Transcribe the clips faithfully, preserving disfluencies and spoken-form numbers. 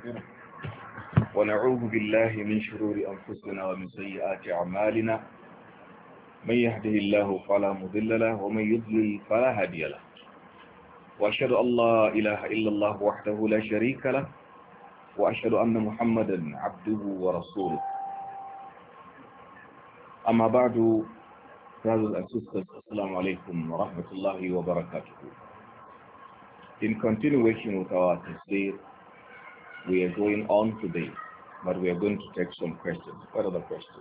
ونستغفره ونعوذ بالله من شرور أنفسنا ومن سيئات أعمالنا من يهده الله فلا مضل له ومن يضلل فلا هادي له وأشهد أن لا إله إلا الله وحده لا شريك له وأشهد أن محمدا عبده ورسوله. أما بعد, brothers and sisters, Assalamu alaikum wa rahmatullahi wa barakatuh. In continuation with our tafsir, we are going on today, but we are going to take some questions. What are the questions?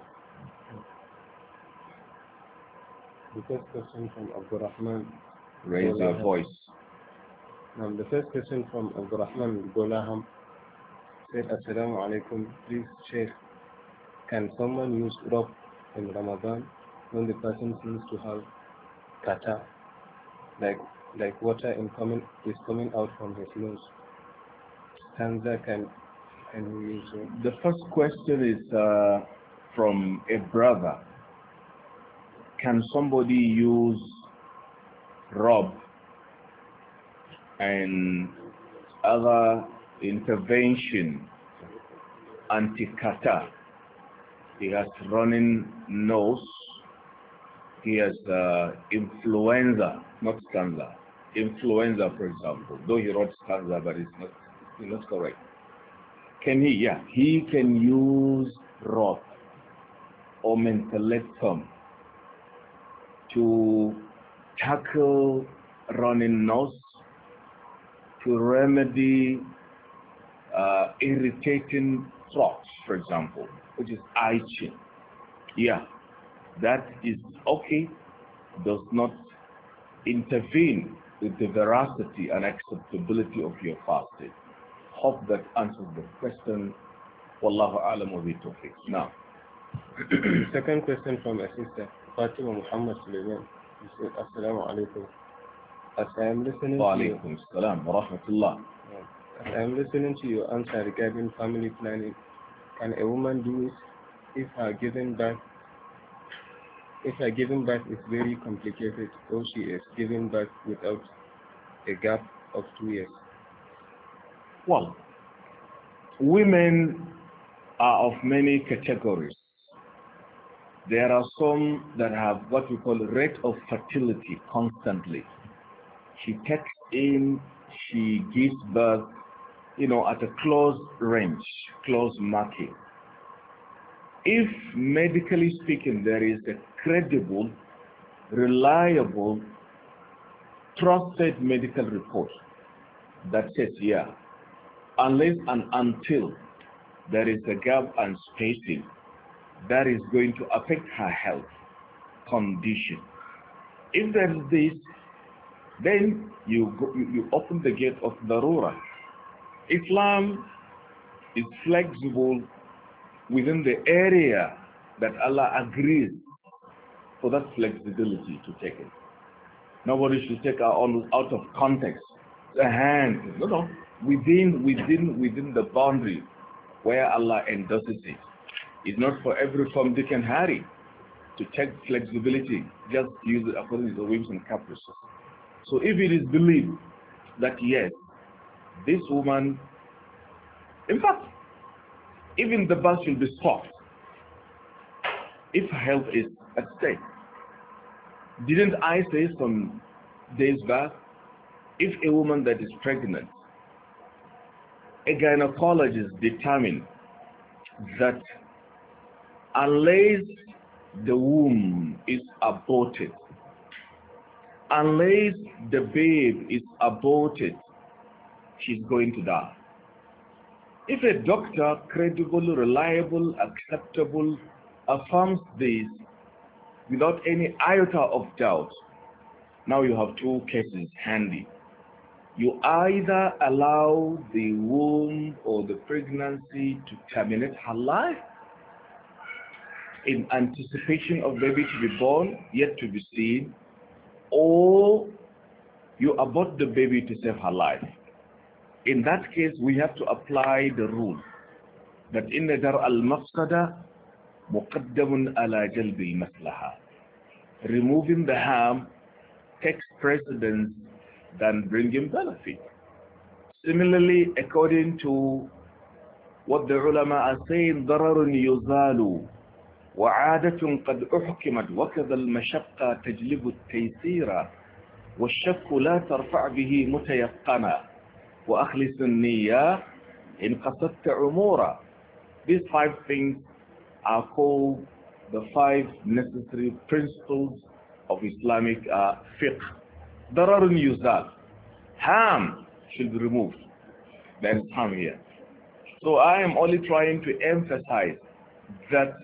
The first question from Abdurrahman. Raise your voice. Um, the first question from Abdurrahman Golaham said, Assalamu alaikum. Please, Sheikh, can someone use rope in Ramadan when the person seems to have kata, like like water in coming, is coming out from his nose? Stanza can, can we use it? The first question is uh, from a brother. Can somebody use rope and other intervention anti-kata? He has running nose, he has uh, influenza, not stanza, influenza for example, though he wrote stanza but it's not, it's not correct. Can he? Yeah, he can use rope or mentholatum to tackle running nose, to remedy uh, irritating throat, for example, which is itching. Yeah, that is okay, does not intervene with the veracity and acceptability of your fasting. Hope that answers the question. Wallahu a'lam wa bi tawfiq. Now, second question from a sister, Fatima Muhammad Suleiman. She said, Assalamu alaikum. As I am listening wa to you, alaikum salam wa rahmatullah. as I am listening to your answer regarding family planning, can a woman do it if her giving birth if her giving birth is very complicated, or she is giving birth without a gap of two years? Well, women are of many categories. There are some that have what we call rate of fertility constantly. She takes in, she gives birth, you know, at a close range, close marking. If medically speaking, there is a credible, reliable, trusted medical report that says, yeah, unless and until there is a gap and spacing, that is going to affect her health condition. If there is this, then you, go, you, you open the gate of darura. Islam is flexible within the area that Allah agrees for that flexibility to take it. Nobody should take our own out of context. The hand, no, no, within, within, within the boundary where Allah endorses it. It's not for every Tom, Dick and Harry to take flexibility, just use it according to the whims and caprices. So if it is believed that yes, this woman, in fact, even the birth should be stopped if health is at stake. Didn't I say some days back, if a woman that is pregnant, a gynecologist determined that unless the womb is aborted, unless the babe is aborted, she's going to die. If a doctor, credible, reliable, acceptable, affirms this without any iota of doubt, now you have two cases handy. You either allow the womb or the pregnancy to terminate her life in anticipation of baby to be born, yet to be seen, or you abort the baby to save her life. In that case, we have to apply the rule that inna dar al-mafsada muqaddamun ala jalbi maslaha. Removing the harm takes precedence than bringing benefit. Similarly, according to What the ulama are saying, ضرر يزال وعادة قد أحكمت وكذا المشقة تجلب التيسير والشك لا ترفع به متيقنا وأخلص النية إن قصدت عمورا. These five things are called the five necessary principles of Islamic uh, fiqh. ضرر يزال, harm should be removed. There is harm here. So I am only trying to emphasize that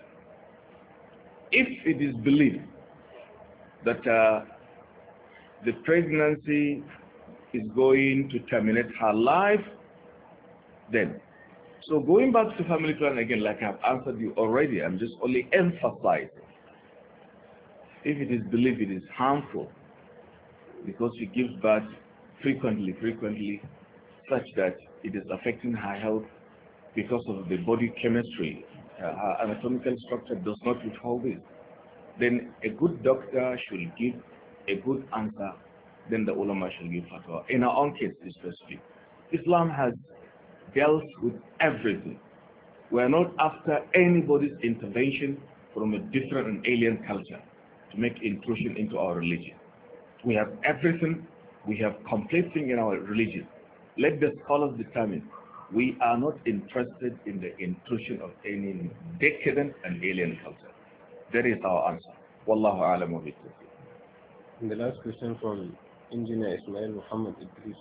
if it is believed that uh, the pregnancy is going to terminate her life, then. So going back to family plan again, like I've answered you already, I'm just only emphasizing. If it is believed it is harmful, because she gives birth frequently, frequently, such that it is affecting her health because of the body chemistry, uh, her anatomical structure does not withhold this, then a good doctor should give a good answer, then the ulama should give fatwa. In our own case especially, Islam has dealt with everything. We are not after anybody's intervention from a different and alien culture to make intrusion into our religion. We have everything, we have complete thing in our religion. Let the scholars determine. We are not interested in the intrusion of any decadent and alien culture. That is our answer. Wallahu a'lam wa bihi. The last question from Engineer Ismail Muhammad Idris.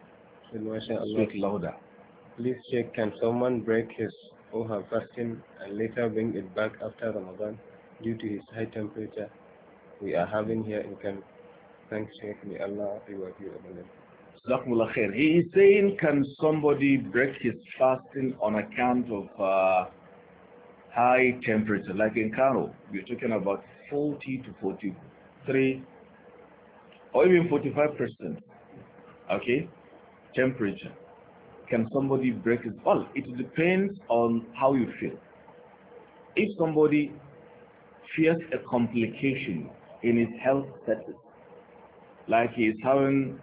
Speak louder. Please check, can someone break his or her fasting and later bring it back after Ramadan due to his high temperature we are having here in Kano? Thanks, Sheikh. May Allah reward you abundantly. He is saying, can somebody break his fasting on account of uh, high temperature? Like in Kano, we're talking about forty to forty-three or even forty-five percent. Okay? Temperature. Can somebody break his fast? It depends on how you feel. If somebody fears a complication in his health status, like he is having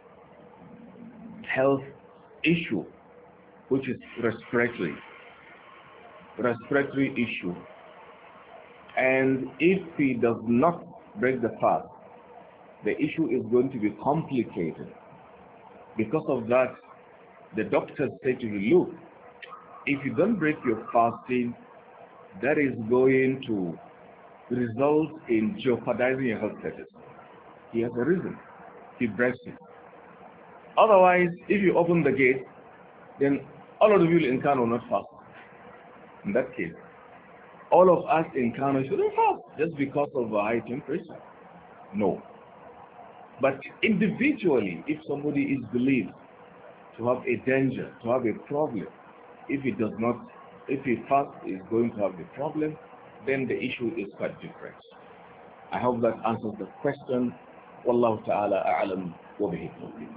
health issue, which is respiratory, respiratory issue, and if he does not break the fast, the issue is going to be complicated. Because of that, the doctors say to you, look, if you don't break your fasting, that is going to result in jeopardizing your health status. He has a reason. He breaks it. Otherwise, if you open the gate, then all of the people in Kano will not fast. In that case, all of us in Kano shouldn't fast just because of a high temperature. No. But individually, if somebody is believed to have a danger, to have a problem, if he does not, if he fast is going to have the problem, then the issue is quite different. I hope that answers the question. Wallahu ta'ala a'lam wa bihi tawfiq.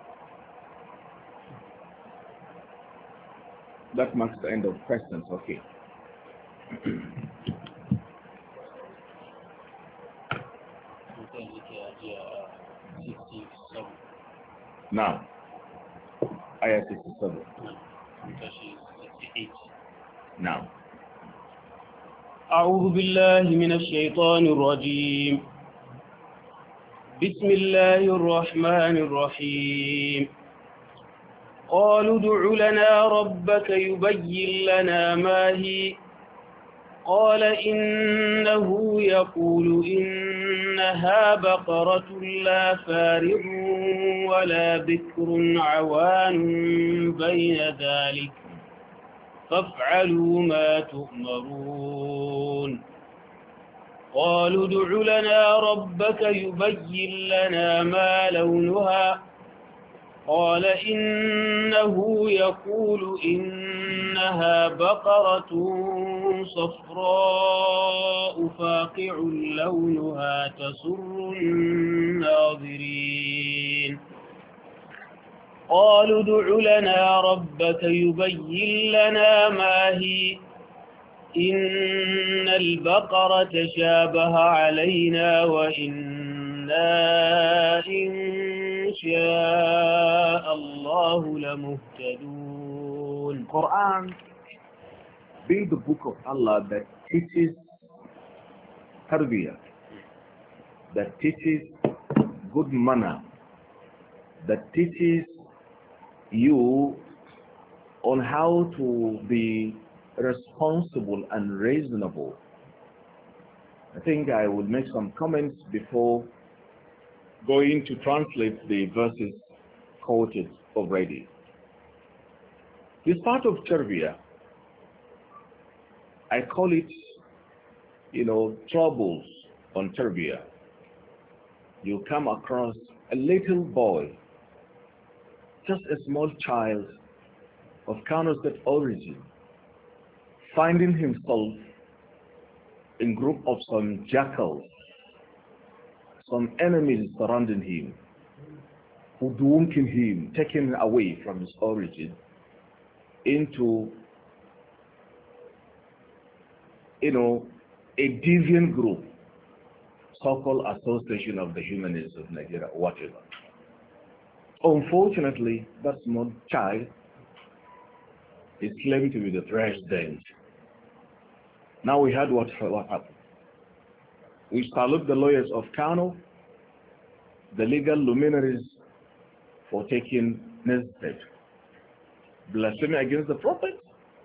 That marks the end of questions. Okay. Now, ayah sixty-seven. Now. أعوذ بالله من الشيطان الرجيم. بسم الله الرحمن الرحيم. قالوا ادع لنا ربك يبين لنا ما هي. قال إنه يقول إنها بقرة لا فارض ولا بكر عوان بين ذلك فافعلوا ما تؤمرون. قالوا ادع لنا ربك يبين لنا ما لونها. قال إنه يقول إنها بقرة صفراء فاقع لونها تسر الناظرين. قالوا ادع لنا ربك يبين لنا ما هي. إن البقرة تشابه علينا وإنا إن شاء الله لمهتدون. Quran be the book of Allah that teaches tarbiyah, that teaches good manner, that teaches you on how to be responsible and reasonable. I think I will make some comments before going to translate the verses quoted already. This part of tarbiyah, I call it, you know, troubles on tarbiyah. You come across a little boy, just a small child of Kano State origin, finding himself in group of some jackals, some enemies surrounding him, hoodwinking him, taking him away from his origin into, you know, a deviant group, so-called Association of the Humanists of Nigeria, whatever. Unfortunately, that small child is claiming to be the president. Now we heard what, what happened. We salute the lawyers of Kano, the legal luminaries, for taking this step. Blasphemy against the prophet.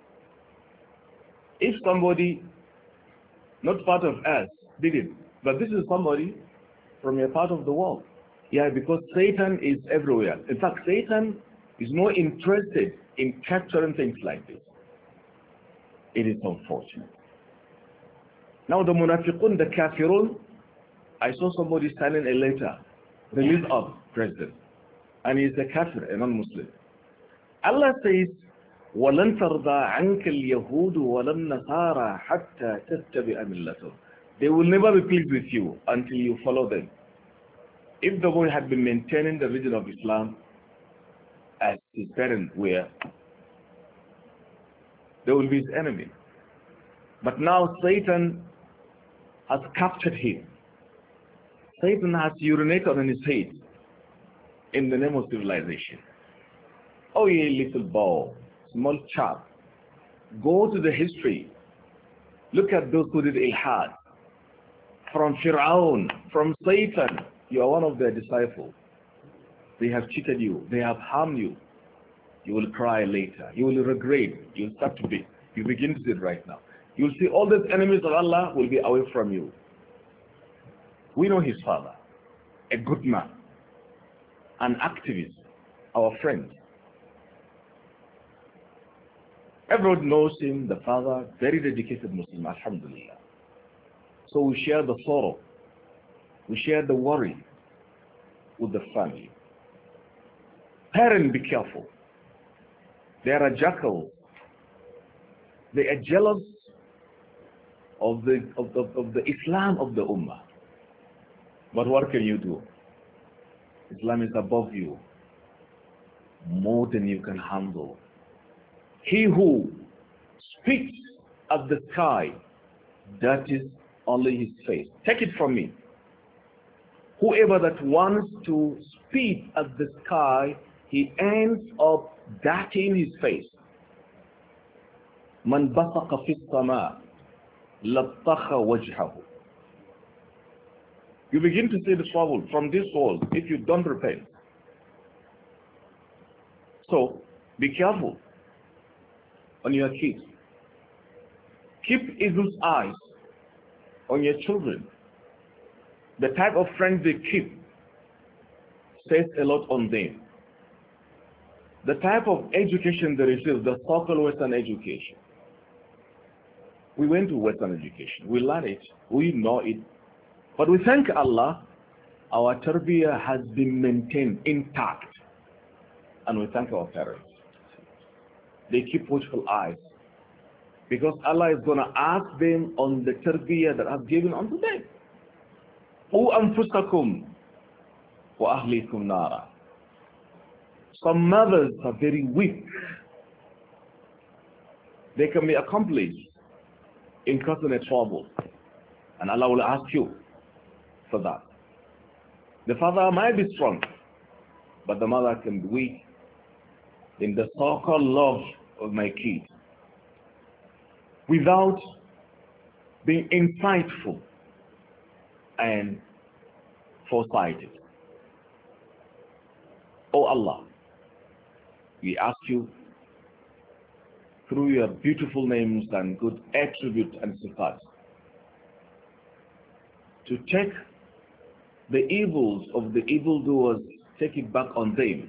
If somebody, not part of us, did it, but this is somebody from a part of the world. Yeah, because Satan is everywhere. In fact, Satan is more interested in capturing things like this. It is unfortunate. Now the munafiqun, the kafirun, I saw somebody signing a letter, release of president, and he's a kafir, a non-Muslim. Allah says, وَلَن تَرْضَى عَنْكَ الْيَهُودُ وَلَا النَّصَارَى حَتَّى تَتَّبِعَ مِلَّتَهُمْ. They will never be pleased with you until you follow them. If the boy had been maintaining the religion of Islam as his parents were, they will be his enemy. But now Satan has captured him. Satan has urinated on his head in the name of civilization. Oh, ye little boy, small chap, go to the history. Look at those who did ilhad. From Fir'aun, from Satan, you are one of their disciples. They have cheated you. They have harmed you. You will cry later. You will regret. You will start to be. You begin to see it right now. You will see all these enemies of Allah will be away from you. We know his father, a good man, an activist, our friend. Everyone knows him, the father, very dedicated Muslim, alhamdulillah. So we share the sorrow, we share the worry with the family. Parents, be careful. They are jackals. They are jealous of the, of, the, of the Islam of the Ummah. But what can you do? Islam is above you, more than you can handle. He who speaks at the sky, that is only his face. Take it from me. Whoever that wants to speak at the sky, he ends up darting his face. Man basaqa fi as-sama' lattaqa wajhahu. You begin to see the trouble from this world if you don't repent. So, be careful on your kids. Keep eagle's eyes on your children. The type of friends they keep says a lot on them. The type of education they receive, the so-called Western education. We went to Western education. We learned it. We know it. But we thank Allah, our tarbiyah has been maintained intact. And we thank our parents. They keep watchful eyes. Because Allah is going to ask them on the tarbiyah that I've given unto them. O anfusakum wa ahlikum nara. Some mothers are very weak. They can be accomplished in causing a trouble. And Allah will ask you for that. The father might be strong, but the mother can be weak in the so-called love of my kids. without being insightful and foresighted. Oh Allah, we ask you through your beautiful names and good attributes and sifat to take the evils of the evildoers, take it back on them.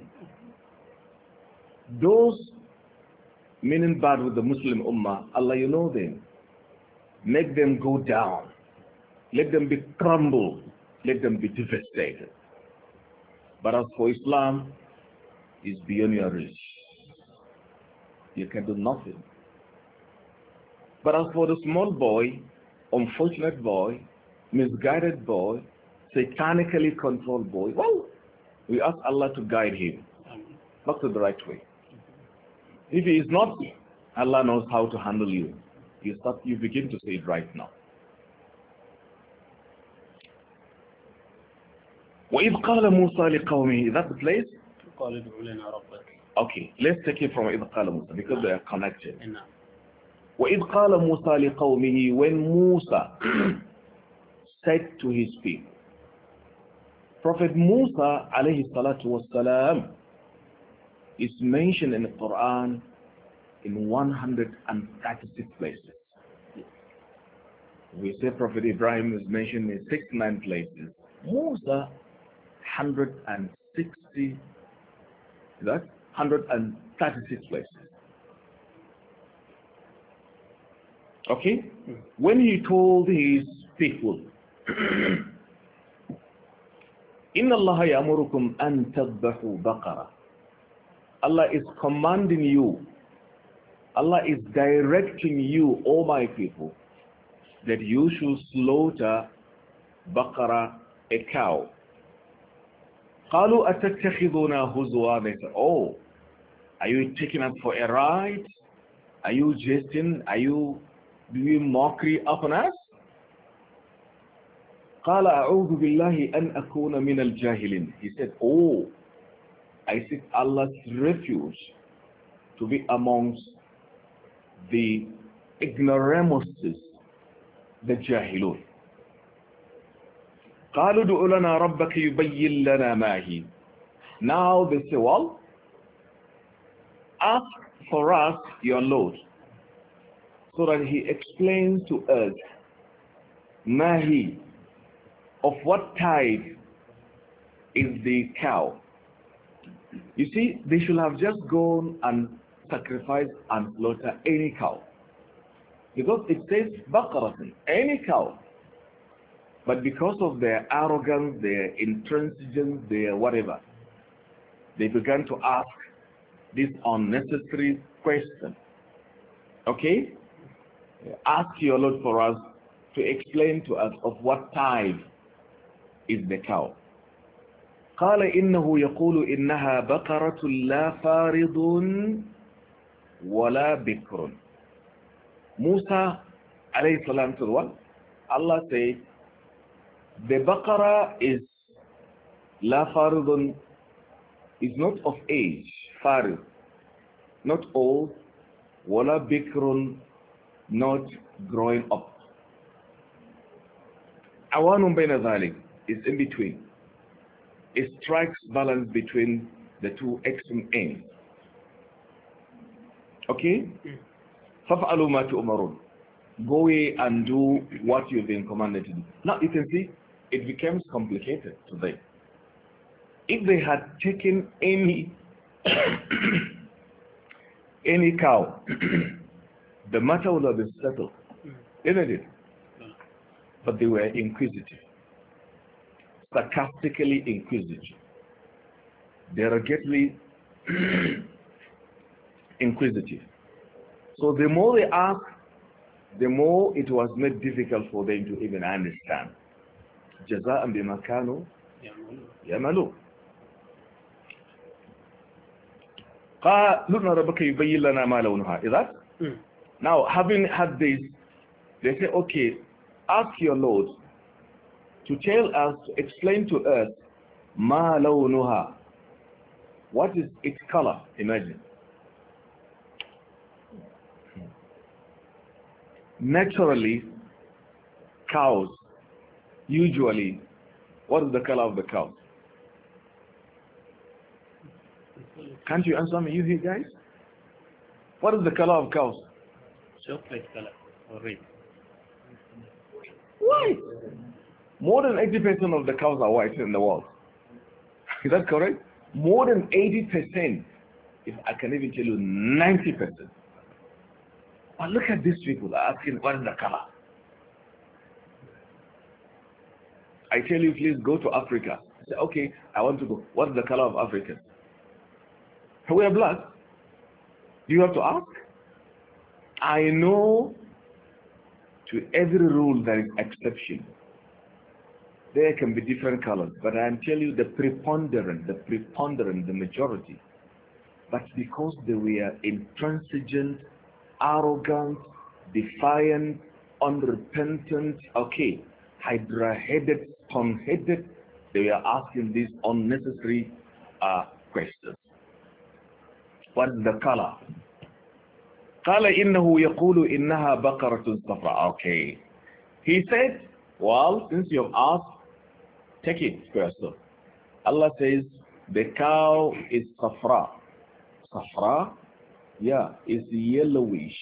Those meaning bad with the Muslim Ummah, Allah, you know them. Make them go down. Let them be crumbled. Let them be devastated. But as for Islam, it's beyond your reach. You can do nothing. But as for the small boy, unfortunate boy, misguided boy, satanically controlled boy, well, we ask Allah to guide him back to the right way. If he is not, Allah knows how to handle you. You start, you begin to say it right now. وَإِذْ قَالَ مُوسَى لِقَوْمِهِ. Is that the place? Okay, let's take it from إِذْ قَالَ مُوسَى because they are connected. وَإِذْ قَالَ مُوسَى لِقَوْمِهِ. When Musa said to his people, Prophet Musa alayhi salatu was salam is mentioned in the Quran in one hundred thirty-six places. We say Prophet Ibrahim is mentioned in sixty-nine places. Musa, one hundred sixty, is that? one hundred thirty-six places. Okay? When he told his people, إِنَّ اللَّهَ يَأْمُرُكُمْ أَن تَذْبَحُوا بَقَرَةً. Allah is commanding you, Allah is directing you, O my people, that you should slaughter baqara, a cow. قَالُوا أَتَتَّخِذُونَا هُزُوًا. They said, oh, are you taking us for a ride? Are you jesting? Are you doing mockery upon us? قَالَ أَعُوذُ بِاللَّهِ أَنْ أَكُونَ مِنَ الْجَاهِلِينَ. He said, oh, I seek Allah's refuge to be amongst the ignoramuses, the jahilun. قَالُوا دُعُ لَنَا رَبَّكَ يُبَيِّن لَنَا مَا هِي. Now they say, well, ask for us your Lord, so that he explains to us, Mahi, of what type is the cow. You see, they should have just gone and sacrificed and slaughtered any cow. Because it says, Baqaratun, any cow. But because of their arrogance, their intransigence, their whatever, they began to ask this unnecessary question. Okay? Ask your Lord for us to explain to us of what type is the cow. قال إنه يقول إنها بقرة لا فارض ولا بكر. Musa alayhi salam to what? Allah said, the baqara is la faridun, is not of age, farid, not old, wala bikrun, not growing up. Awanun bayna dhalik is in between. It strikes balance between the two extreme ends. Okay? فَفْعَلُوا مَا تُؤْمَرُونَ. Go away and do what you've been commanded to do. Now you can see, it becomes complicated today. If they had taken any any cow, the matter would have been settled, isn't it? But they were inquisitive, sarcastically inquisitive, derogatively inquisitive. So the more they asked, the more it was made difficult for them to even understand. جزاء بما كانوا يعملون. قال لنا ربك يبين لنا ما لونها. Is that? Mm. Now, having had this, they say, okay, ask your Lord to tell us, to explain to us, ما لونها. What is its color? Imagine. Naturally, cows, usually, what is the color of the cow? Can't you answer me, you here guys? What is the color of cows? Chocolate color or red. White. More than eighty percent of the cows are white in the world. Is that correct? More than eighty percent. If I can even tell you ninety percent. But look at these people asking what is the color. I tell you, please go to Africa. I say, okay, I want to go. What's the color of Africa? We are black. Do you have to ask? I know to every rule there is exception. There can be different colors, but I am telling you the preponderant, the preponderant, the majority. But because they were intransigent, arrogant, defiant, unrepentant, okay, hydra-headed, stone-headed, they were asking these unnecessary uh, questions. What is the color? قال إنه يقول إنها بقرة صفراء. Okay. He said, well, since you have asked, take it for yourself. Allah says, the cow is safra. Safra? Yeah, it's yellowish.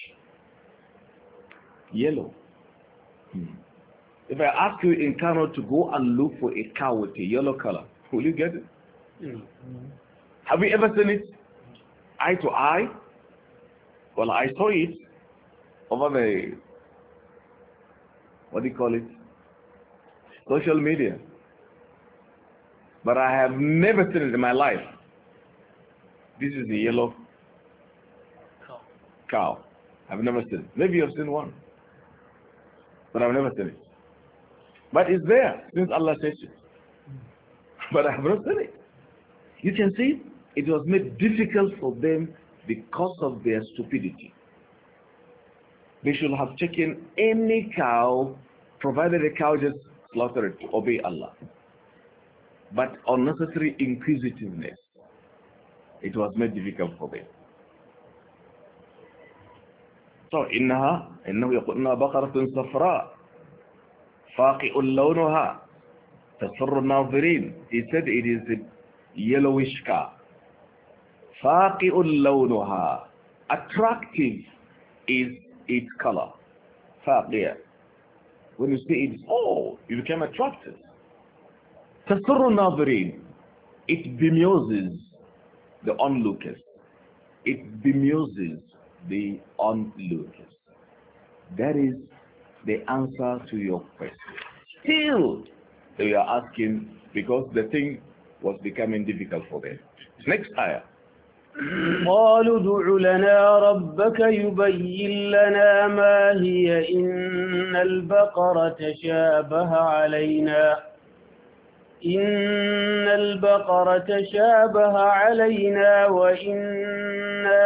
Yellow. Hmm. If I ask you in Kano to go and look for a cow with a yellow color, will you get it? Mm-hmm. Have you ever seen it? Eye to eye? Well, I saw it over the, what do you call it? Social media. But I have never seen it in my life. This is the yellow cow. cow. I've never seen it. Maybe you've seen one. But I've never seen it. But it's there since Allah says it. But I have not seen it. You can see it was made difficult for them because of their stupidity. They should have taken any cow, provided the cow just slaughtered it to obey Allah. But unnecessary inquisitiveness, it was made difficult for them. So, إنها إنه يقولنا بقرة صفراء فاقع لونها تسر الناظرين. He said it is a yellowish cow. فاقع لونها, attractive is its color. فاقع. When you see it, oh, you become attracted. تسر الناظرين, it bemuses the onlookers. It bemuses the onlookers. That is the answer to your question. Still, they are asking because the thing was becoming difficult for them. Next ayah. قالوا ادع لنا ربك يبين لنا ما هي إن البقرة تشابه علينا إن البقرة شابه علينا وإنا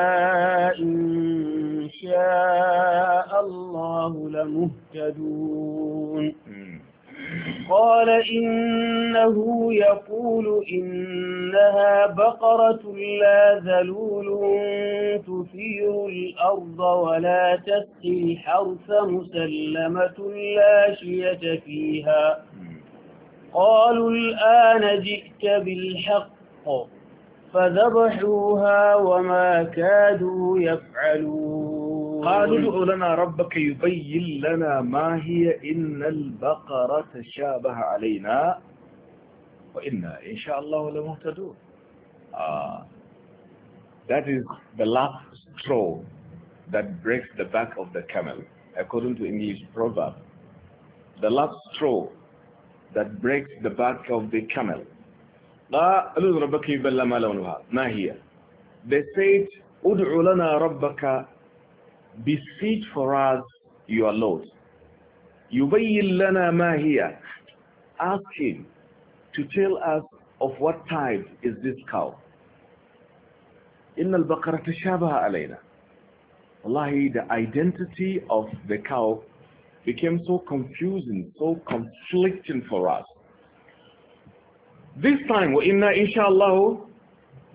إن شاء الله لمهتدون. قال إنه يقول إنها بقرة لا ذلول تثير الأرض ولا تسقي الحرث مسلمة لا شية فيها. قالوا الآن جئت بالحق فذبحوها وما كادوا يفعلون. قالوا ادع لنا ربك يبين لنا ما هي إن البقرة تشابه علينا وإنا إن شاء الله لمهتدون. Ah, that is the last straw that breaks the back of the camel, according to English proverb. The last straw that breaks the back of the camel. قالوا ربك يبين لنا ما لونها ما هي. They said ادع لنا ربك, beseech for us your Lord. يبين لنا ما هي, ask him to tell us of what type is this cow. إن البقرة تشابه علينا. Wallahi, the identity of the cow became so confusing, so conflicting for us. This time, وَإِنَّا إِنشَاءَ اللَّهُ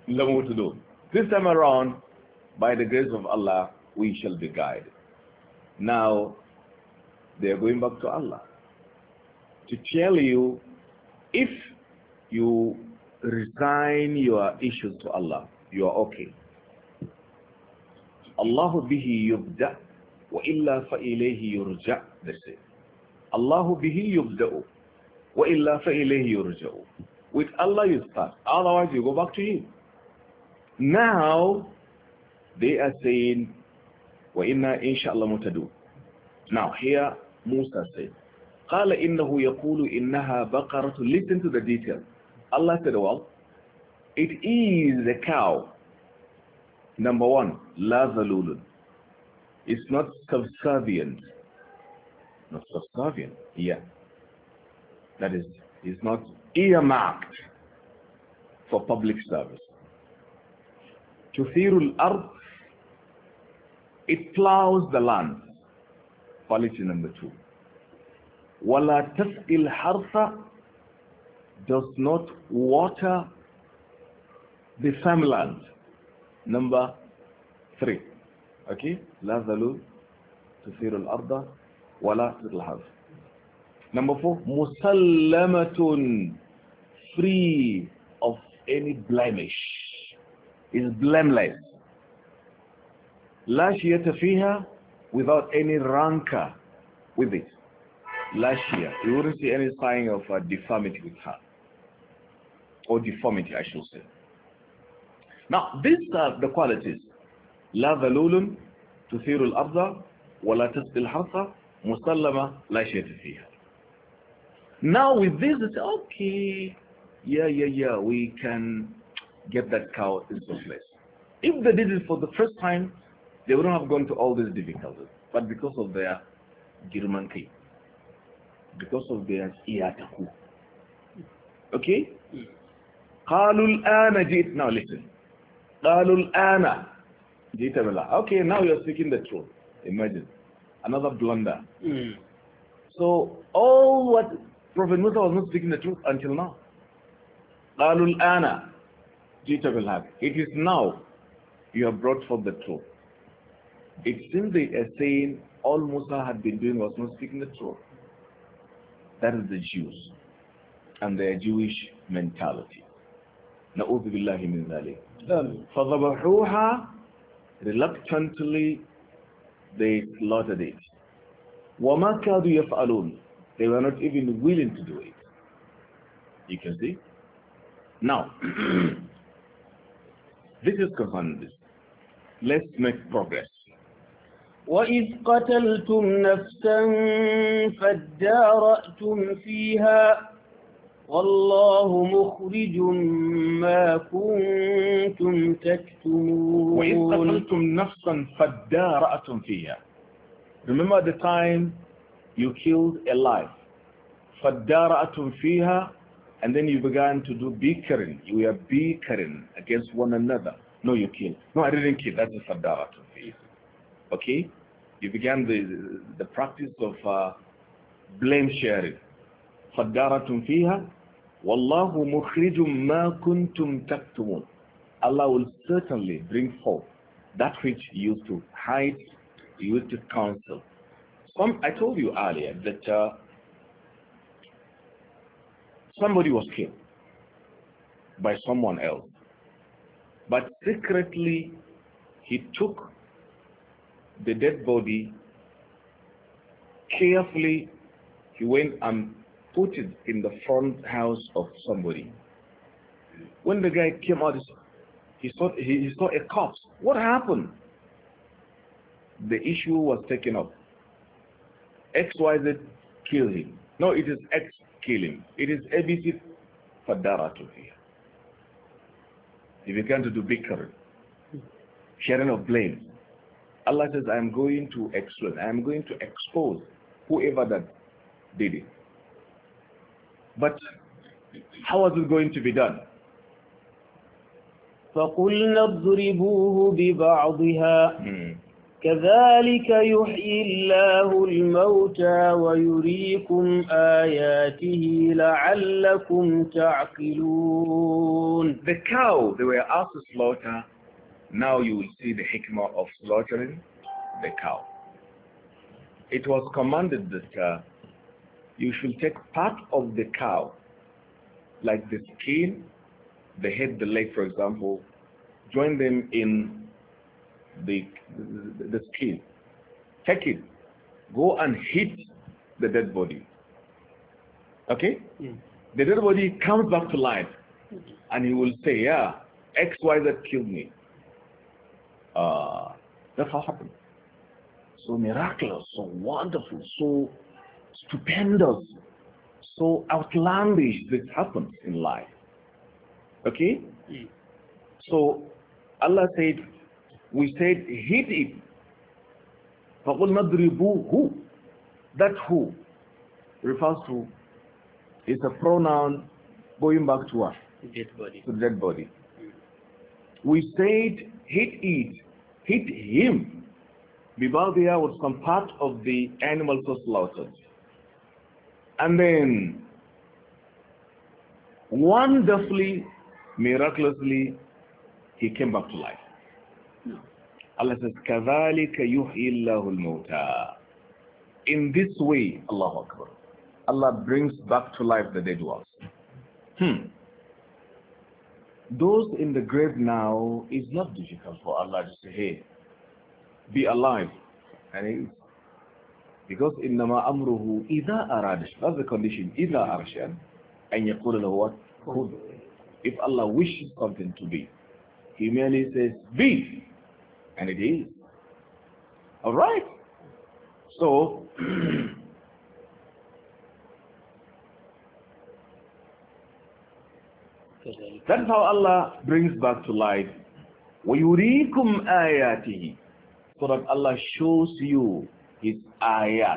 لَمُهْتَدُونَ. This time around, by the grace of Allah, we shall be guided. Now, they are going back to Allah to tell you, if you resign your issues to Allah, you are okay. Allahu bihi yubda wa illa fa ilayhi yurja. They say, Allahu bihi yubda'u wa illa fa ilayhi yurja'u. With Allah you start, otherwise you go back to Him. Now they are saying, wa inna inshallah mutadu. Now here Musa said, قال إنه يقول إنها بقرة. Listen to the detail. Allah said, well, it is a cow. Number one, la zalulun. It's not subservient. Not subservient. Yeah. That is, it's not earmarked for public service. Tuthirul ard. It plows the land. Quality number two. Wala tasqil harfa. Does not water the farmland. Number three. Okay? La zalul tuthir al-arda wala tasqil harfa. Number four. Musallamatun. Free of any blemish. Is blameless. La shiyata fiha. Without any rancor with it. La shia. You wouldn't see any sign of uh, deformity with her. Or deformity, I should say. Now, these are the qualities. La dhalulun tuthiru al-arda wa la tasqi al-harsa musallama la shayta fiha. Now with this, it's okay. Yeah, yeah, yeah, we can get that cow in some place. If they did it for the first time, they wouldn't have gone to all these difficulties. But because of their girmanki, because of their iyataku. Okay? قالوا الآن جئت. Now listen. قالوا الآن جئت بالله. Okay, now you're speaking the truth. Imagine. Another blunder. Mm. So, all what Prophet Musa was not speaking the truth until now. قالوا الآن جئت بالله. It is now you have brought forth the truth. It seems they are saying all Musa had been doing was not speaking the truth. That is the Jews and their Jewish mentality. نعوذ بالله من ذلك. فذبحوها. Reluctantly they slaughtered it. وما كادوا يفعلون. They were not even willing to do it. You can see. Now, this is concerning this. Let's make progress. وَإِذْ قَتَلْتُمْ نَفْسًا فَادَّارَأْتُمْ فِيهَا وَاللَّهُ مُخْرِجٌ مَا كُنْتُمْ تَكْتُمُونَ. وَإِذْ قَتَلْتُمْ نَفْسًا فَادَّارَأْتُمْ فِيهَا. Remember the time you killed a life. فَادَّارَأْتُمْ فِيهَا. And then you began to do bickering. You were bickering against one another. No, you killed. No, I didn't kill. That's a فَادَّارَأْتُمْ فِيهَا. Okay? You began the, the practice of uh, blame sharing. فَادَّارَتُمْ فِيهَا وَاللَّهُ مُخْرِجٌ مَا كُنْتُمْ تَكْتُمُونَ. Allah will certainly bring forth that which you used to hide, you used to counsel. Some, I told you earlier that uh, somebody was killed by someone else. But secretly, he took the dead body, carefully, he went and put it in the front house of somebody. When the guy came out, he saw, he, he saw a corpse. What happened? The issue was taken up. X Y Z killed him. No, it is X kill him. It is A B C Fadaratu here. He began to do bickering, sharing of blame. Allah says, I am going to explain, I am going to expose whoever that did it. But how was it going to be done? فَقُلْنَا اضْرِبُوهُ بِبَعْضِهَا كَذَلِكَ يُحْيِي اللَّهُ الْمَوْتَى وَيُرِيكُمْ آيَاتِهِ لَعَلَّكُمْ تَعْقِلُونَ. The cow they were asked to slaughter, now you will see the hikmah of slaughtering the cow. it was commanded that uh, you should take part of the cow, like the skin, the head, the leg, for example, join them in the, the, the skin. Take it. Go and hit the dead body. Okay? Mm. The dead body comes back to life. And he will say, yeah, X Y Z killed me. Uh, that's how it happened. So miraculous, so wonderful, so stupendous, so outlandish this happens in life. Okay? Mm. So Allah said, we said, hit it. فَقُلْ نَضْرِبُوهُ who? That who refers to, is a pronoun going back to what? Dead body. To dead body. Mm. We said, hit it, hit him. Bibaldia was some part of the animal so slaughtered. And then, wonderfully, miraculously, he came back to life. No. Allah says, كَذَلِكَ يُحْيِي اللَّهُ الْمَوْتَى. In this way, Allahu Akbar, Allah brings back to life the dead ones. Hmm. Those in the grave now, is not difficult for Allah to say, hey, be alive. And it is. Because إِنَّمَا أَمْرُهُ إِذَا أَرَادَ. That's the condition. إِذَا أَرْشَانْ أَنْ يَقُولَ لَهُ what? Could. If Allah wishes something to be, He merely says, be. And it is. Alright? So, that's how Allah brings back to life. وَيُرِيكُمْ آيَاتِهِ. So that Allah shows you His ayat.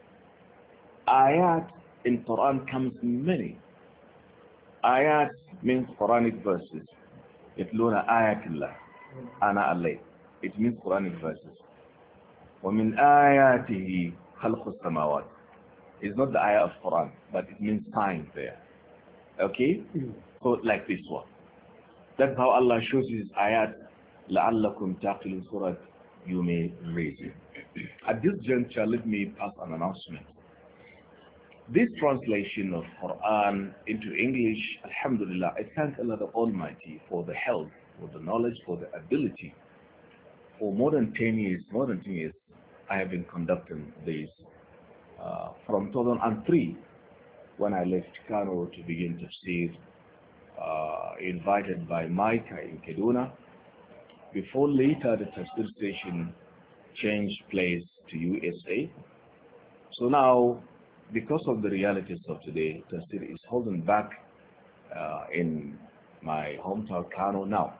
Ayat in Quran comes many. Ayat means Quranic verses. يتلون آيات الله أنا الليل. It means Quranic verses. ومن آياته خلق السماوات. It's not the ayah of Quran, but it means signs there. Okay? So like this one. That's how Allah shows His ayat. لعلكم تعقلون surah. You may raise it. At this juncture, let me pass an announcement. This translation of Quran into English, Alhamdulillah, I thank Allah the Almighty for the help, for the knowledge, for the ability. For more than ten years, more than ten years, I have been conducting this uh, from two thousand three, when I left Kano to begin tafsir, uh, invited by Micah in Kaduna. Before later the tafsir station changed place to U S A. So now, because of the realities of today, tafsir is holding back uh, in my hometown Kano now.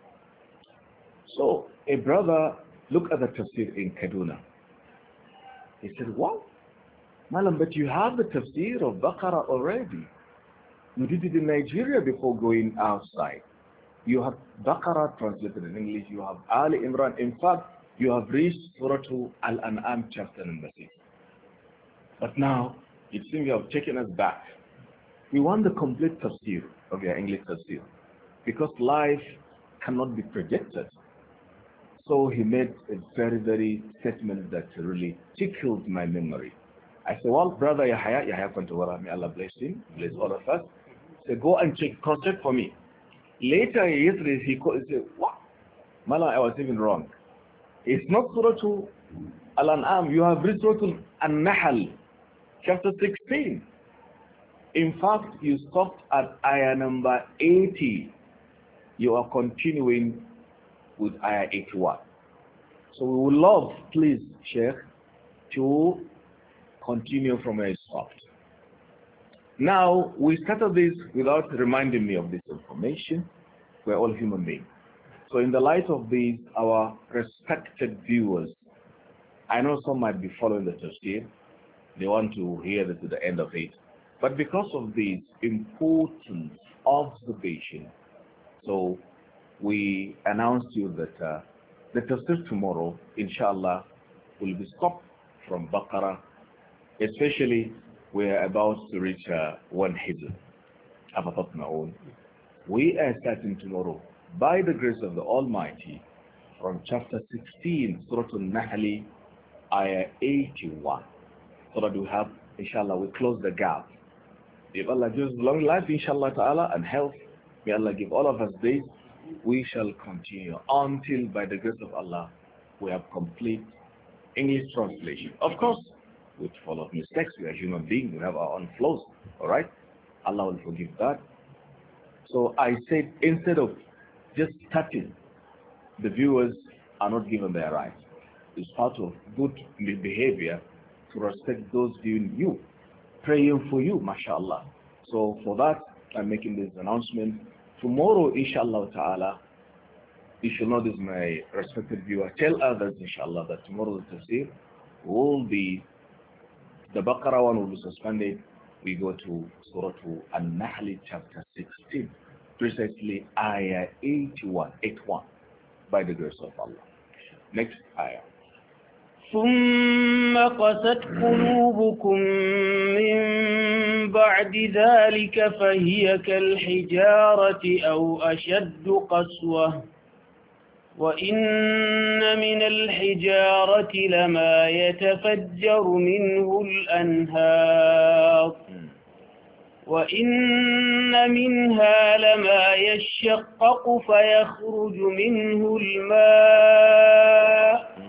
So a brother looked at the tafsir in Kaduna. He said, "Wow, Malam, but you have the tafsir of Baqarah already. You did it in Nigeria before going outside. You have Baqarah translated in English. You have Ali Imran. In fact, you have reached Surah Al-An'am chapter number six. But now, it seems you have taken us back. We want the complete tafsir of your English tafsir. Because life cannot be projected." So he made a very, very statement that really tickled my memory. I said, "Well, brother Yahya, Yahya Kontawara, may Allah bless him, bless all of us. Say, go and check, cross-check for me." Later, yesterday, he called and said, "What? Mala, I was even wrong. It's not Surah Al-An'am. You have read Surah Al-Nahl, chapter sixteen. In fact, you stopped at ayah number eighty. You are continuing with ayah eighty-one. So we would love, please, Sheikh, to continue from where it stopped. Now, we started this without reminding me of this information. We're all human beings. So in the light of these, our respected viewers, I know some might be following the tafsir. They want to hear this to the end of it. But because of this important observation, so we announced you that uh, the tafsir tomorrow, inshallah, will be stopped from Baqarah. Especially, we are about to reach uh, one hijr. We are starting tomorrow, by the grace of the Almighty, from chapter sixteen, Surah Al-Nahl, ayah eighty-one. So that we have, inshallah, we close the gap. If Allah gives long life, inshallah ta'ala, and health, may Allah give all of us this, we shall continue until by the grace of Allah, we have complete English translation. Of course, with full of mistakes, we are human beings, we have our own flaws, alright? Allah will forgive that. So I said, instead of just starting, the viewers are not given their rights. It's part of good behavior to respect those viewing you, praying for you, mashallah. So for that, I'm making this announcement. Tomorrow, inshallah ta'ala, you should know this, my respected viewer. Tell others, inshallah, that tomorrow the tafsir will be, the Baqarah one will be suspended. We go to Surah An-Nahl chapter sixteen, precisely ayah eighty-one, eighty-one, by the grace of Allah. Next ayah. ثم قست قلوبكم من بعد ذلك فهي كالحجارة أو أشد قسوة وإن من الحجارة لما يتفجر منه الأنهار وإن منها لما يشقق فيخرج منه الماء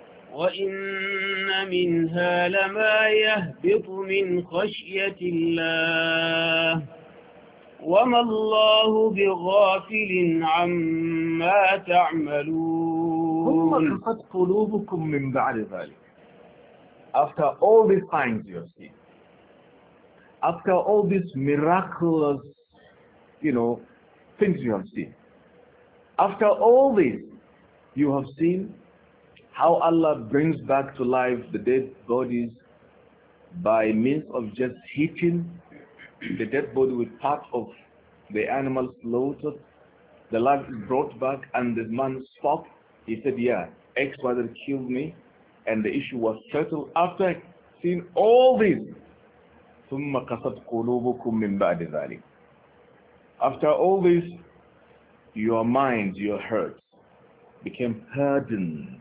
وإن منها لما يهبط من خشية الله وما الله بغافل عما تعملون. ثم قست قلوبكم من بعد ذلك. After all these signs you have seen, after all these miraculous, you know, things you have seen, after all this, you have seen how Allah brings back to life the dead bodies by means of just hitting the dead body with part of the animal slaughtered. The life is brought back and the man spoke. He said, yeah, X brother killed me, and the issue was settled. After seeing all this, ثُمَّ قَسَتْ قُلُوبُكُم مِّن بَعْدِ ذَلِكَ. After all this, your mind, your heart became hardened.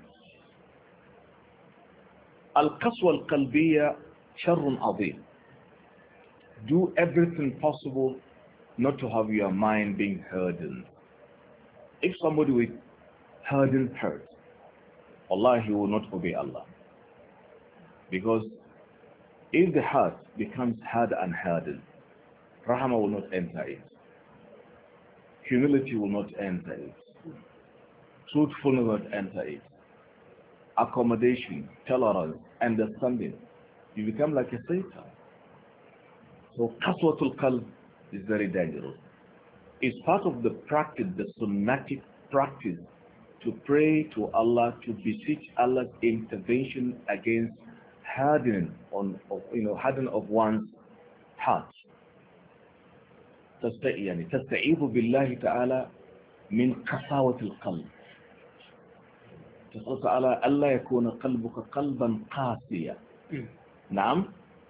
Al-Qaswa al-Qalbiyya sharrun azim. Do everything possible not to have your mind being hardened. If somebody with hardened heart, Allah, he will not obey Allah. Because if the heart becomes hard and hardened, Rahmah will not enter it. Humility will not enter it. Truthfulness will not enter it. Accommodation, tolerance, understanding, you become like a Satan. So Qaswatul Qalb is very dangerous. It's part of the practice, the sunnatic practice, to pray to Allah, to beseech Allah's intervention against hardening on, of, you know, hardening of one's heart. يعني تستعيذ بالله تعالى من قساوة القلب. تسأل تعالى ألا يكون قلبك قلبا قاسيا. نعم.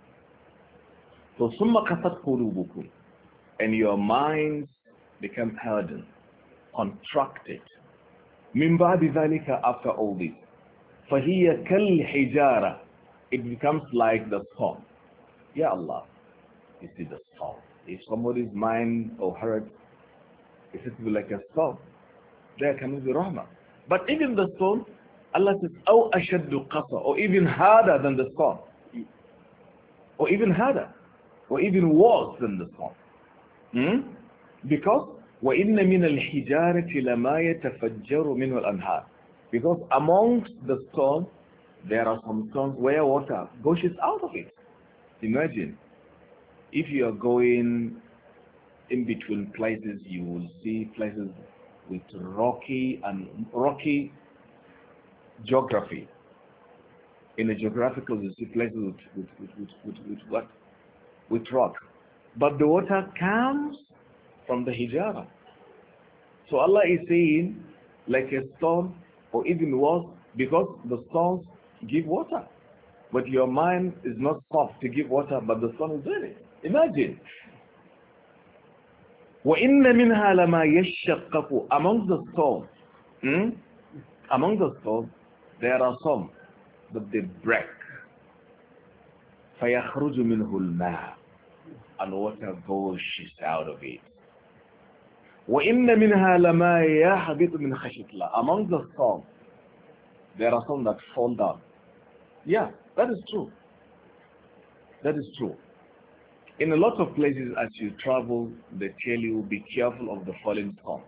So ثم قست قلوبكم, and your minds become hardened, contracted. من بعد ذلك, after all this, فهي كالحجارة, it becomes like the stone. Ya Allah, you see the stone. If somebody's mind or heart is it to be like a stone, there cannot be rahmah. But even the stone, Allah says, أو أشد قسوة, or even harder than the stone, or even harder, or even worse than the stone. Hmm? Because وَإِنَّ مِنَ الْحِجَارَةِ لَمَا يَتَفَجَّرُ مِنْهُ الْأَنْهَارِ. Because amongst the stones, there are some stones where water gushes out of it. Imagine, if you are going in between places, you will see places with rocky and rocky geography. In the geographical, you see places with, with, with, with, with, with what? With rock. But the water comes from the hijara. So Allah is saying, like a stone, or even worse, because the stones give water. But your mind is not soft to give water, but the stone is doing it. Imagine. وَإِنَّ مِنْهَا لَمَا يَشَّقَّقُ. Among the stones, hmm? among the stones, there are some but they break. فَيَخْرُجُ مِنْهُ الْمَاءُ, and water gushes out of it. وَإِنَّ مِنْهَا لَمَا يَحْبِطُ مِنْ خَشْيَةِ اللَّهِ. Among the storms, there are some that fall down. Yeah, that is true. That is true. In a lot of places as you travel, they tell you be careful of the falling storm.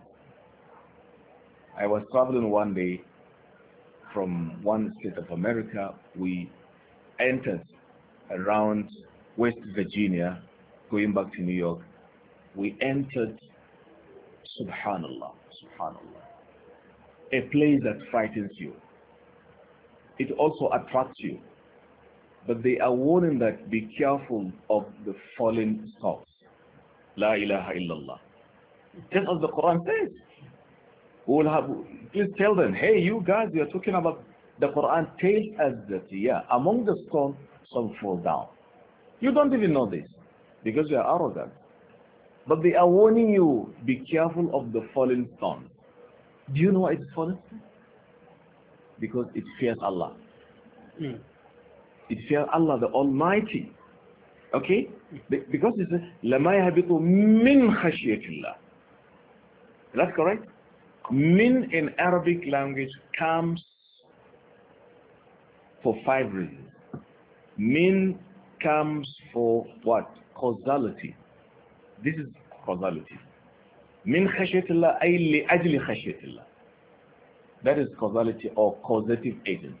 I was traveling one day from one state of America. We entered around West Virginia, going back to New York. We entered, subhanallah, subhanallah, a place that frightens you. It also attracts you. But they are warning that be careful of the falling stars. La ilaha illallah. Just as the Quran says. We'll have, please tell them, hey, you guys, you are talking about the Quran tells us that, yeah, among the stones, some fall down. You don't even know this because you are arrogant. But they are warning you, be careful of the falling stones. Do you know why it's falling? Because it fears Allah. Mm. It fears Allah the Almighty. Okay? Because it says, لَمَا يَهْبِطُ مِنْ خَشْيَةِ اللَّهِ. That's correct? Min in Arabic language comes for five reasons. Min comes for what? Causality. This is causality. Min khashyatillah ay li ajli khashyatillah. That is causality or causative agent.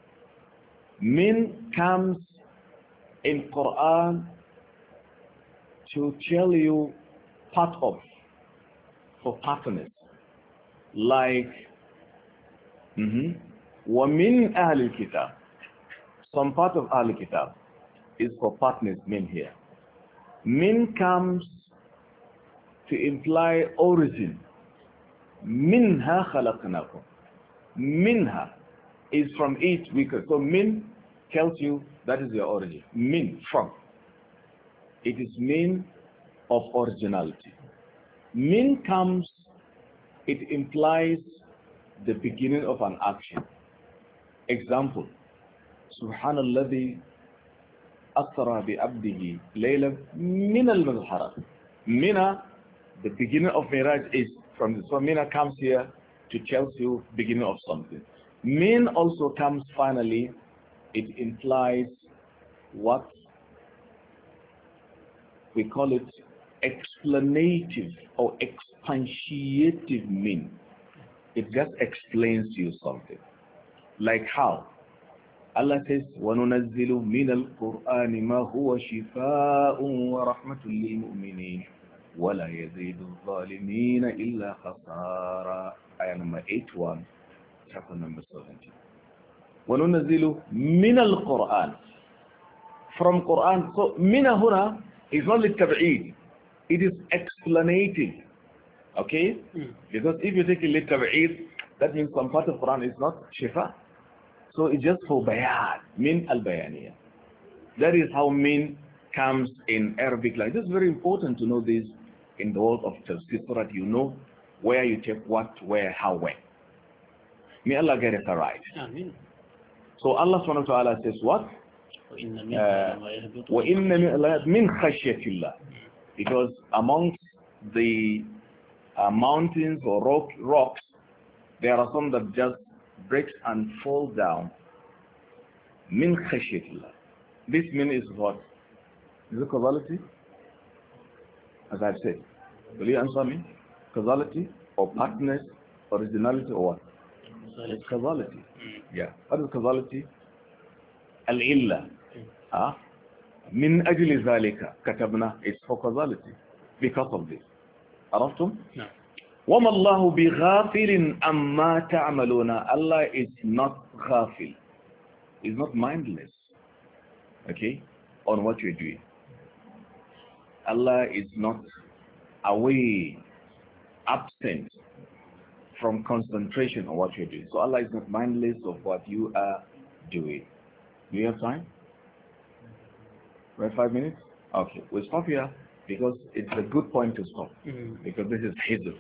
Min comes in Quran to tell you part of, for partners. Like, mm-hmm, وَمِنْ أَهْلِ الْكِتَابِ. Some part of Ahl Kitab is for partners, min here. Min comes to imply origin. Minha khalaqnakum. Minha is from it we could. So min tells you that is your origin. Min, from. It is min of originality. Min comes, it implies the beginning of an action. Example, Subhanalladhi asra bi abdihi layla min al-mazhara. Mina, the beginning of Miraj is from this. So Mina comes here to tell you beginning of something. Min also comes finally, it implies what we call it explanative or expansiative min. It just explains to you something. Like how? Allah says, وَنُنَزِّلُ مِنَ الْقُرْآنِ مَا هُوَ شِفَاءٌ وَرَحْمَةٌ لِلْمُؤْمِنِينَ وَلَا يَزِيدُ الظَّالِمِينَ إِلَّا خَسَارًا. Ayah number eighty-one, chapter number seventy. وَنُنَزِّلُ مِنَ الْقُرْآنِ. From Quran. So, mina huna is not لِلتَّبْعِيد. It is explanative. Okay? Mm. Because if you take a لِلتَّبْعِيد, that means some part of Quran is not shifa. So it's just for bayan, min al-bayaniya. That is how min comes in Arabic language. It's very important to know this in the world of tafsir so that you know where you take what, where, how, when. May Allah get it right. Amen. So Allah subhanahu wa ta'ala says what? وَإِنَّ مِنْ خَشْيَةِ اللَّهِ. Because amongst the uh, mountains or rock, rocks, there are some that just breaks and fall down. Min khashyatillah. This min is what? Is it causality? As I've said. Will you answer me? Causality or partners, originality or what? It's causality. Yeah. What is causality? Al-illa. Ah. Min ajli zalika katabna. It's for causality. Because of this. Araftum? No. وَمَا اللَّهُ بِغَافِلٍ أَمَّا تَعْمَلُونَ. Allah is not ghafil. He's not mindless. Okay? On what you're doing. Allah is not away, absent from concentration on what you're doing. So Allah is not mindless of what you are doing. Do you have time? We have five minutes? Okay. We'll stop here because it's a good point to stop. Mm-hmm. Because this is hidden.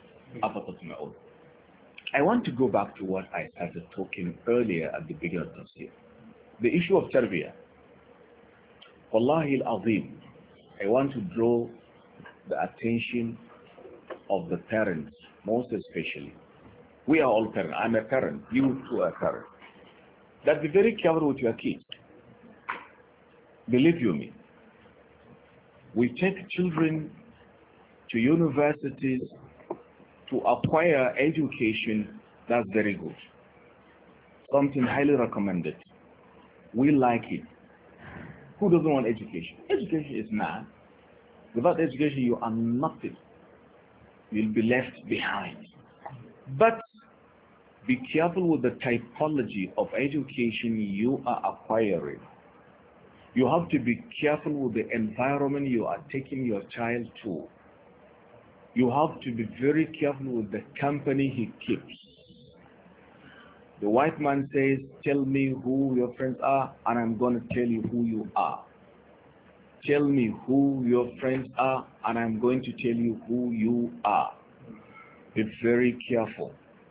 I want to go back to what I started talking earlier at the beginning of this year. The issue of tarbiyah. Wallahi al-azim, I want to draw the attention of the parents, most especially. We are all parents. I'm a parent. You too are a parent. That be very careful with your kids. Believe you me. We take children to universities to acquire education. That's very good. Something highly recommended. We like it. Who doesn't want education? Education is man. Without education, you are nothing. You'll be left behind. But be careful with the typology of education you are acquiring. You have to be careful with the environment you are taking your child to. You have to be very careful with the company he keeps. The white man says, tell me who your friends are, and I'm going to tell you who you are. Tell me who your friends are, and I'm going to tell you who you are. Be very careful.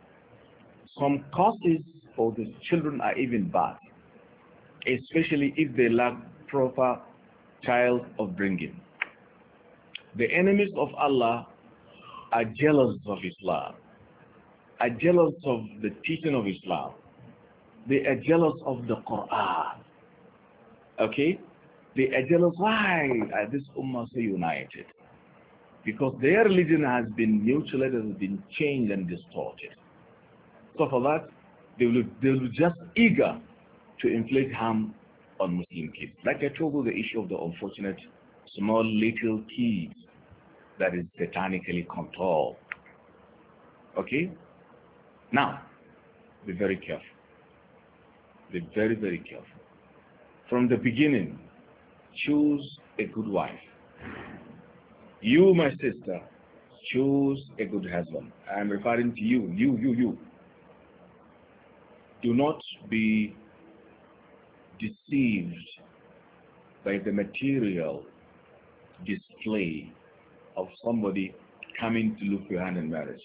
Some causes for the children are even bad, especially if they lack proper child upbringing. The enemies of Allah are jealous of Islam, are jealous of the teaching of Islam. They are jealous of the Quran. Okay? They are jealous. Why are this ummah so united? Because their religion has been mutilated, has been changed and distorted. So for that, they will, they will just eager to inflict harm on Muslim kids. Like I told you, the issue of the unfortunate small little kids that is satanically controlled. Okay? Now, be very careful. Be very, very careful. From the beginning, choose a good wife. You, my sister, choose a good husband. I am referring to you, you, you, you. Do not be deceived by the material display of somebody coming to look for your hand in marriage.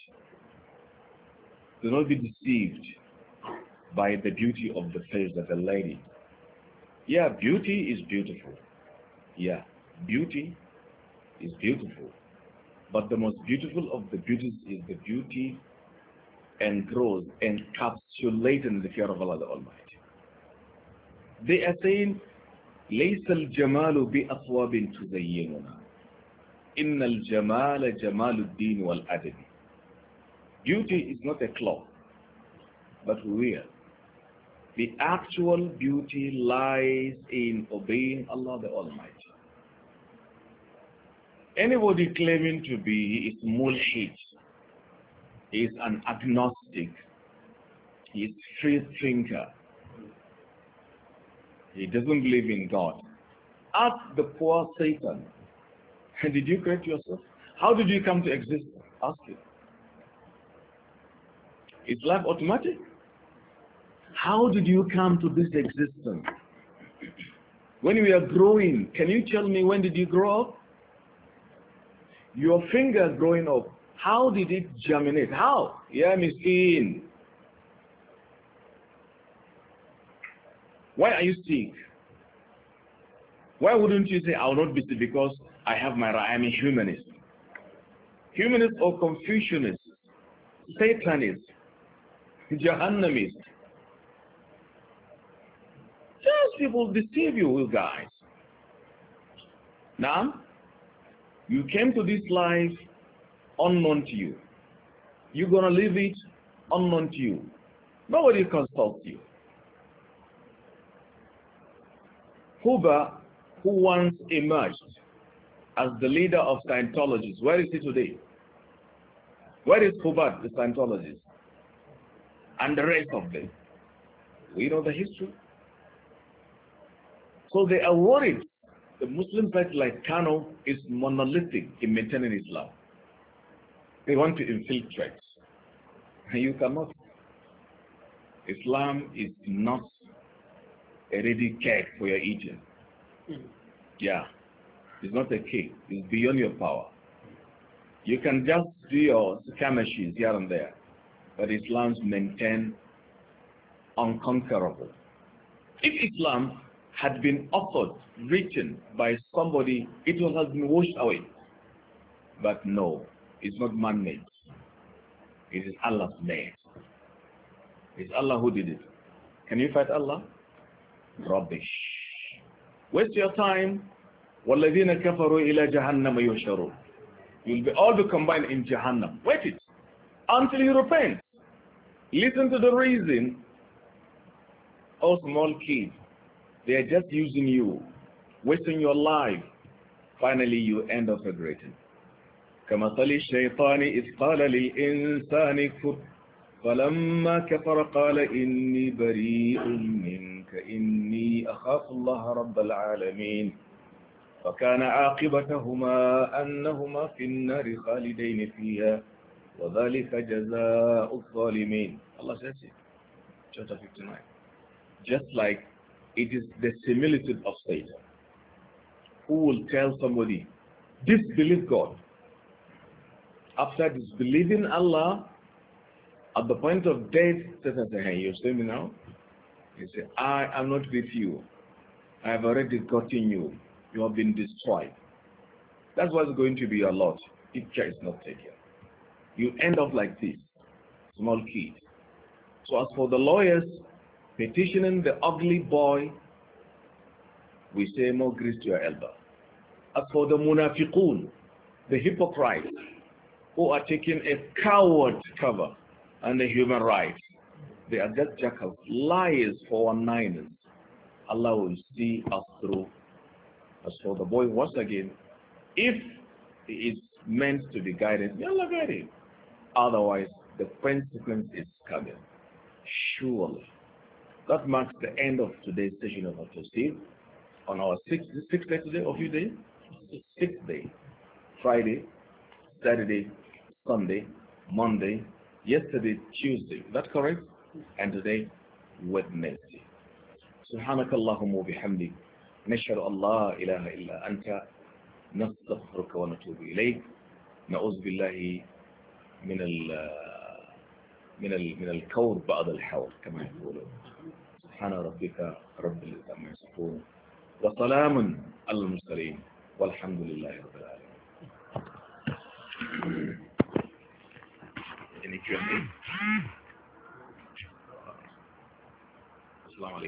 Do not be deceived by the beauty of the face of a lady. Yeah, beauty is beautiful. Yeah, beauty is beautiful. But the most beautiful of the beauties is the beauty engrossed, encapsulated in the fear of Allah the Almighty. They are saying, ليس الجمال بأثواب تزيننا إن الجمال جمال الدين والأدب. Beauty is not a cloth, but wear. The actual beauty lies in obeying Allah the Almighty. Anybody claiming to be is mulhid, is an agnostic, he is free thinker. He doesn't believe in God. Ask the poor Satan, did you create yourself? How did you come to exist? Ask him. Is life automatic? How did you come to this existence? When you are growing, can you tell me when did you grow up? Your finger growing up, how did it germinate? How? Yeah, miskin. Why are you sick? Why wouldn't you say, I will not be sick because I have my right? I'm a humanist. Humanist or Confucianist, Satanist, Jahannamist. Just people deceive you, guys. Now, you came to this life unknown to you. You're going to live it unknown to you. Nobody consults you. Huber, who once emerged as the leader of Scientologists, where is he today? Where is Huber, the Scientologist? And the rest of them. We know the history. So they are worried. The Muslim sect like Kano is monolithic in maintaining Islam. They want to infiltrate. You cannot. Islam is not a ready cake for your eating. Yeah. It's not a cake. It's beyond your power. You can just do your skirmishes here and there. But Islam's maintained unconquerable. If Islam had been authored, written by somebody, it would have been washed away. But no, it's not man-made. It is Allah's made. It's Allah who did it. Can you fight Allah? Rubbish. Waste your time. وَالَّذِينَ كَفَرُوا إِلَى جَهَنَّمَ يُحْشَرُونَ. You'll be all be combined in Jahannam. Wait it until you repent. Listen to the reason. Oh, small kids, they are just using you, wasting your life. Finally, you end up regretting. كمثل الشيطان إذ قال للإنسان اكفر فلما كفر قال إني بريء منك إني أخاف الله رب العالمين فكان عاقبتهما أنهما في النار خالدين فيها وذلك جزاء الظالمين. Allah says it. Chapter fifty-nine. Just like it is the similitude of Satan, who will tell somebody, disbelieve God. After disbelieving Allah, at the point of death, Satan says, hey, you see me now? He said, I am not with you. I have already gotten you. You have been destroyed. That's what's going to be your lot if care is not taken. You end up like this, small kid. So as for the lawyers petitioning the ugly boy, we say more grace to your elbow. As for the munafiqun, the hypocrites, who are taking a coward cover and the human rights, they are just jackals, liars for one-niners. Allah will see us through. As for the boy, once again, if he is meant to be guided, Allah guide him. Otherwise, the consequence is coming. Surely. That marks the end of today's session of our Tafsir. On our sixth, sixth day today, or few days? Sixth day. Friday, Saturday, Sunday, Monday, yesterday, Tuesday. Is that correct? And today, Wednesday. سبحانك اللهم وبحمدك نشهد أن لا إله إلا أنت نستغفرك ونتوب إليك نعوذ بالله من ال من ال من الكور بعد الحول كما يقولون سبحان ربك رب العزة عما يصفون وسلام على المرسلين والحمد لله رب العالمين. Any Q and A? Assalamu alaikum.